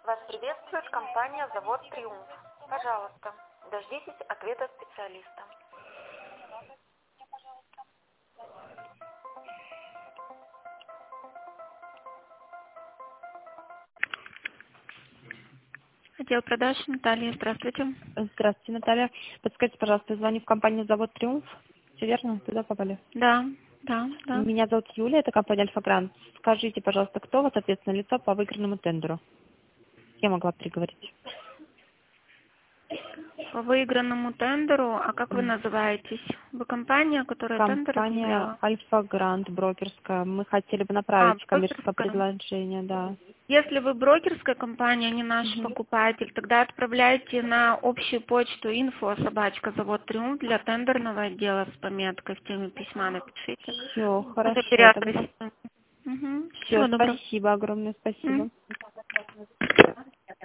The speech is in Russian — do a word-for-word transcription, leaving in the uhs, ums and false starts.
Вас приветствует компания «Завод Триумф». Пожалуйста, дождитесь ответа специалиста. Отдел продаж, Наталья, здравствуйте. Здравствуйте, Наталья. Подскажите, пожалуйста, я звоню в компанию «Завод Триумф». Все верно? Туда попали? Да, да, да. Меня зовут Юлия, это компания «Альфа-Грант». Скажите, пожалуйста, кто у вас ответственное лицо по выигранному тендеру? Я могла приговорить. По выигранному тендеру, а как вы называетесь? Вы компания, которая тендер Компания объявляла? «Альфа-Грант» брокерская. Мы хотели бы А, направить коммерческое брокерская. предложение, да. Если вы брокерская компания, а не наш Мгм. покупатель, тогда отправляйте на общую почту инфо собачка завод Триумф для тендерного отдела с пометкой в теме письма напишите. Все, Уже хорошо. Тогда... переадресируем. Угу. Все, Всего доброго. спасибо огромное, М. спасибо.